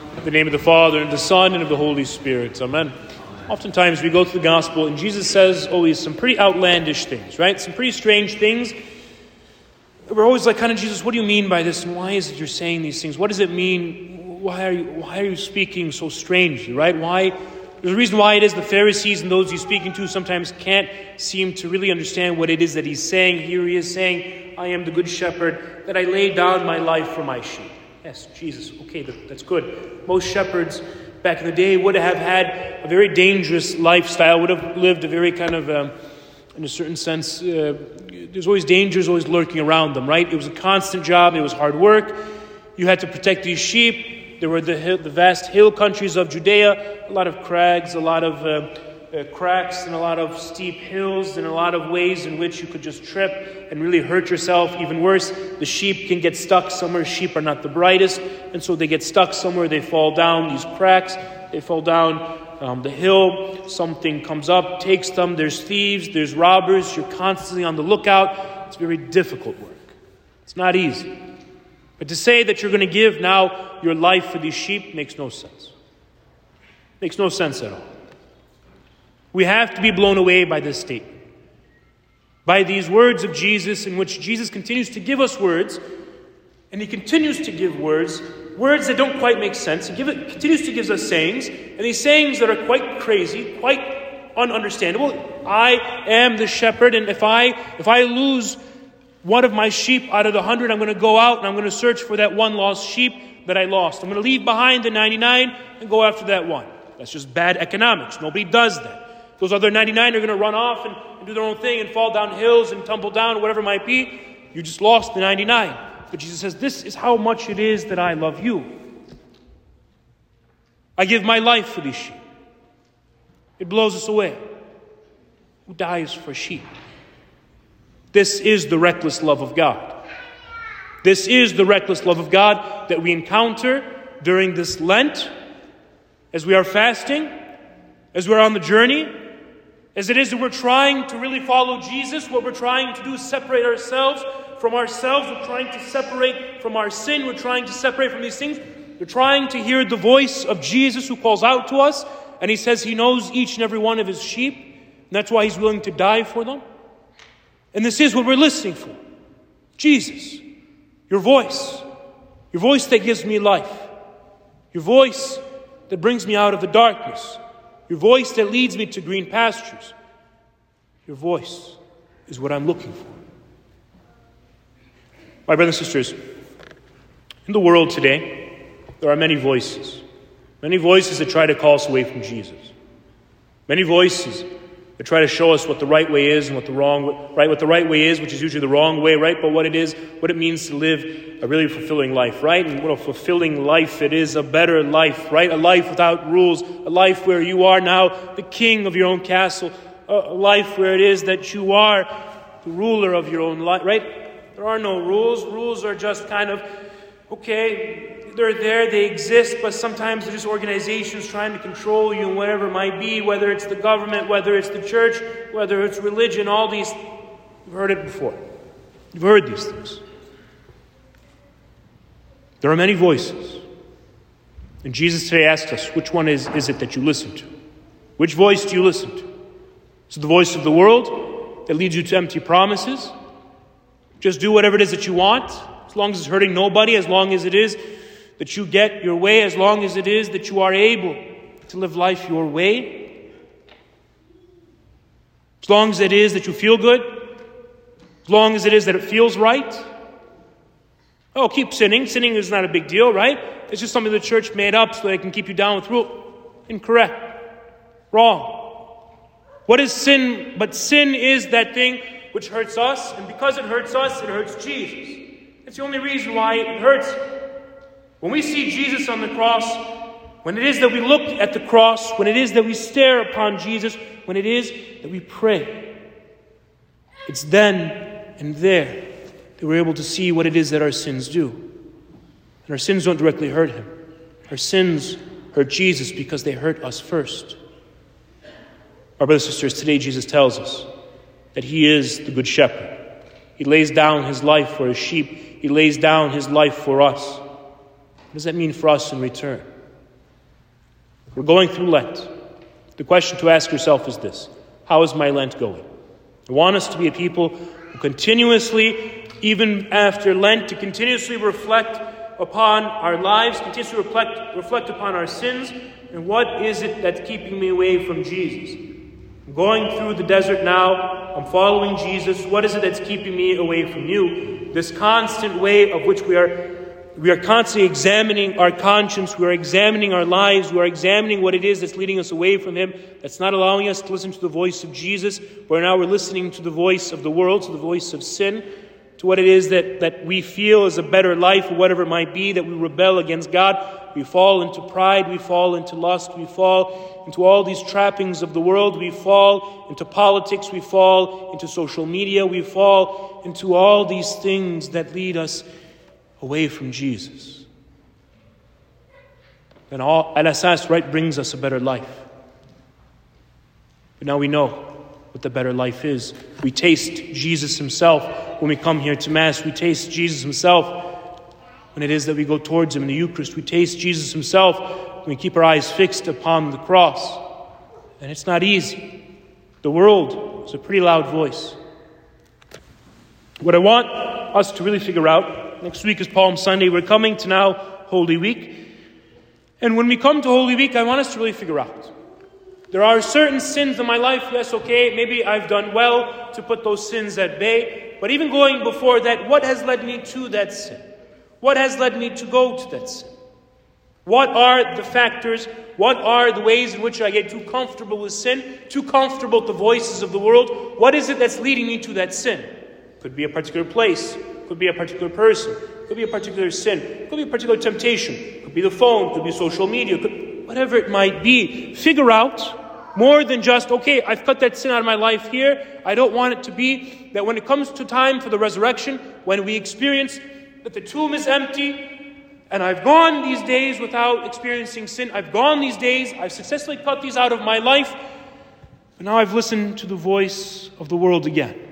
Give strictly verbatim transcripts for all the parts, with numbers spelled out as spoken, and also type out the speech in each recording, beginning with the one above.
In the name of the Father, and of the Son, and of the Holy Spirit. Amen. Oftentimes we go to the gospel and Jesus says always some pretty outlandish things, right? Some pretty strange things. We're always like, kind of, Jesus, what do you mean by this? And why is it you're saying these things? What does it mean? Why are you, why are you speaking so strangely, right? Why? There's a reason why it is the Pharisees and those he's speaking to sometimes can't seem to really understand what it is that he's saying. Here he is saying, I am the good shepherd, that I lay down my life for my sheep. Yes, Jesus, okay, that, that's good. Most shepherds back in the day would have had a very dangerous lifestyle, would have lived a very kind of, um, in a certain sense, uh, there's always dangers always lurking around them, right? It was a constant job, it was hard work. You had to protect these sheep. There were the, hill, the vast hill countries of Judea, a lot of crags, a lot of uh, uh, cracks, and a lot of steep hills, and a lot of ways in which you could just trip and really hurt yourself. Even worse, the sheep can get stuck somewhere. Sheep are not the brightest, and so they get stuck somewhere. They fall down these cracks. They fall down um, the hill. Something comes up, takes them. There's thieves. There's robbers. You're constantly on the lookout. It's very difficult work. It's not easy. But to say that you're going to give now your life for these sheep makes no sense. Makes no sense at all. We have to be blown away by this statement. By these words of Jesus, in which Jesus continues to give us words, and he continues to give words, words that don't quite make sense. He give it, continues to give us sayings, and these sayings that are quite crazy, quite ununderstandable. I am the shepherd, and if I if I lose one of my sheep out of the hundred, I'm going to go out and I'm going to search for that one lost sheep that I lost. I'm going to leave behind the ninety-nine and go after that one. That's just bad economics. Nobody does that. Those other ninety-nine are going to run off and, and do their own thing and fall down hills and tumble down, whatever it might be. You just lost the ninety-nine. But Jesus says, this is how much it is that I love you. I give my life for these sheep. It blows us away. Who dies for sheep? This is the reckless love of God. This is the reckless love of God that we encounter during this Lent, as we are fasting, as we're on the journey, as it is that we're trying to really follow Jesus. What we're trying to do is separate ourselves from ourselves. We're trying to separate from our sin. We're trying to separate from these things. We're trying to hear the voice of Jesus who calls out to us. And he says he knows each and every one of his sheep. And that's why he's willing to die for them. And this is what we're listening for. Jesus, your voice. Your voice that gives me life. Your voice that brings me out of the darkness. Your voice that leads me to green pastures. Your voice is what I'm looking for. My brothers and sisters, in the world today, there are many voices. Many voices that try to call us away from Jesus. Many voices that try to show us what the right way is and what the wrong, right? What the right way is, which is usually the wrong way, right? But what it is, what it means to live a really fulfilling life, right? And what a fulfilling life it is, a better life, right? A life without rules, a life where you are now the king of your own castle, a life where it is that you are the ruler of your own life, right? There are no rules. Rules are just kind of, okay, they're there, they exist, but sometimes they're just organizations trying to control you, whatever it might be, whether it's the government, whether it's the church, whether it's religion, all these. You've heard it before. You've heard these things. There are many voices. And Jesus today asks us, which one is, is it that you listen to? Which voice do you listen to? Is it the voice of the world that leads you to empty promises? Just do whatever it is that you want, as long as it's hurting nobody, as long as it is that you get your way, as long as it is that you are able to live life your way. As long as it is that you feel good, as long as it is that it feels right. Oh, keep sinning. Sinning is not a big deal, right? It's just something the church made up so they can keep you down with rule. Incorrect. Wrong. What is sin? But sin is that thing which hurts us, and because it hurts us, it hurts Jesus. It's the only reason why it hurts. When we see Jesus on the cross, when it is that we look at the cross, when it is that we stare upon Jesus, when it is that we pray, it's then and there that we're able to see what it is that our sins do. And our sins don't directly hurt him. Our sins hurt Jesus because they hurt us first. Our brothers and sisters, today Jesus tells us that he is the good shepherd. He lays down his life for his sheep. He lays down his life for us. What does that mean for us in return? We're going through Lent. The question to ask yourself is this: how is my Lent going? I want us to be a people who continuously, even after Lent, to continuously reflect upon our lives, continuously reflect, reflect upon our sins, and what is it that's keeping me away from Jesus? I'm going through the desert now. I'm following Jesus. What is it that's keeping me away from you? This constant way of which we are we are constantly examining our conscience. We are examining our lives. We are examining what it is that's leading us away from Him, that's not allowing us to listen to the voice of Jesus, where now we're listening to the voice of the world, to the voice of sin, to what it is that, that we feel is a better life, or whatever it might be, that we rebel against God. We fall into pride, we fall into lust, we fall into all these trappings of the world, we fall into politics, we fall into social media, we fall into all these things that lead us away from Jesus. And all Al-Asas, right, brings us a better life. But now we know what the better life is. We taste Jesus Himself when we come here to Mass. We taste Jesus Himself when it is that we go towards Him in the Eucharist. We taste Jesus Himself when we keep our eyes fixed upon the cross. And it's not easy. The world is a pretty loud voice. What I want us to really figure out, next week is Palm Sunday. We're coming to now Holy Week. And when we come to Holy Week, I want us to really figure out. There are certain sins in my life. Yes, okay, maybe I've done well to put those sins at bay. But even going before that, what has led me to that sin? What has led me to go to that sin? What are the factors? What are the ways in which I get too comfortable with sin? Too comfortable with the voices of the world? What is it that's leading me to that sin? Could be a particular place. Could be a particular person. Could be a particular sin. Could be a particular temptation. Could be the phone. Could be social media. Could, whatever it might be. Figure out more than just, okay, I've cut that sin out of my life here. I don't want it to be that when it comes to time for the resurrection, when we experience that the tomb is empty, and I've gone these days without experiencing sin. I've gone these days. I've successfully cut these out of my life. But now I've listened to the voice of the world again.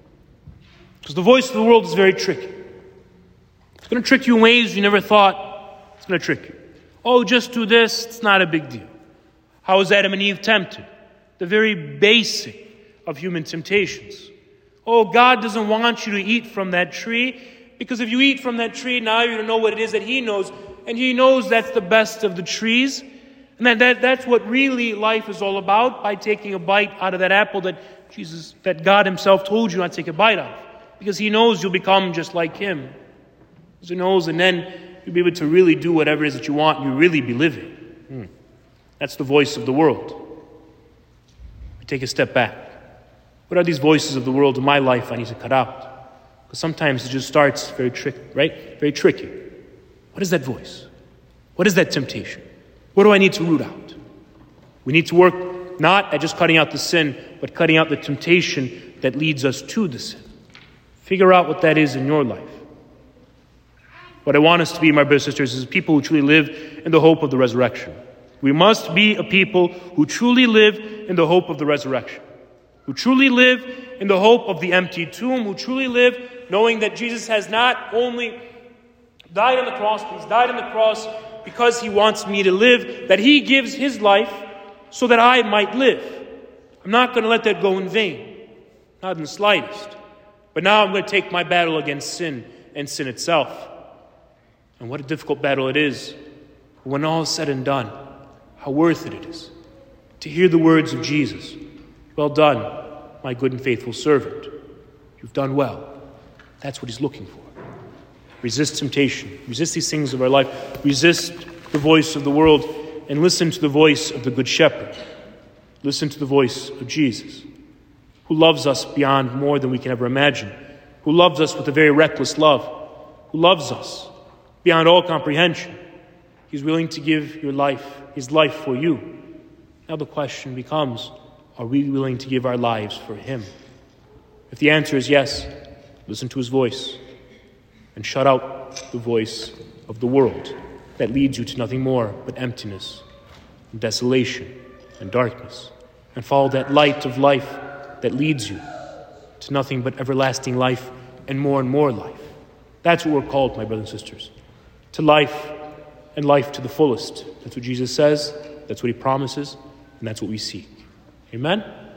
Because the voice of the world is very tricky. It's going to trick you in ways you never thought it's going to trick you. Oh, just do this. It's not a big deal. How was Adam and Eve tempted? The very basic of human temptations. Oh, God doesn't want you to eat from that tree, because if you eat from that tree, now you don't know what it is that He knows. And He knows that's the best of the trees. And that, that that's what really life is all about, by taking a bite out of that apple that Jesus, that God Himself told you not to take a bite out of. Because He knows you'll become just like Him. Because He knows, and then you'll be able to really do whatever it is that you want, and you'll really be living. Hmm. That's the voice of the world. We take a step back. What are these voices of the world in my life I need to cut out? Because sometimes it just starts very tricky, right? Very tricky. What is that voice? What is that temptation? What do I need to root out? We need to work not at just cutting out the sin, but cutting out the temptation that leads us to the sin. Figure out what that is in your life. What I want us to be, my brothers and sisters, is people who truly live in the hope of the resurrection. We must be a people who truly live in the hope of the resurrection. Who truly live in the hope of the empty tomb. Who truly live knowing that Jesus has not only died on the cross, but He's died on the cross because He wants me to live. That He gives His life so that I might live. I'm not going to let that go in vain. Not in the slightest. But now I'm going to take my battle against sin and sin itself. And what a difficult battle it is. When all is said and done, how worth it it is to hear the words of Jesus. Well done, my good and faithful servant. You've done well. That's what He's looking for. Resist temptation. Resist these things of our life. Resist the voice of the world and listen to the voice of the Good Shepherd. Listen to the voice of Jesus, who loves us beyond more than we can ever imagine, who loves us with a very reckless love, who loves us beyond all comprehension. He's willing to give your life, His life for you. Now the question becomes, are we willing to give our lives for Him? If the answer is yes, listen to His voice and shut out the voice of the world that leads you to nothing more but emptiness and desolation and darkness, and follow that light of life that leads you to nothing but everlasting life and more and more life. That's what we're called, my brothers and sisters, to life and life to the fullest. That's what Jesus says. That's what he promises, and that's what we seek. Amen?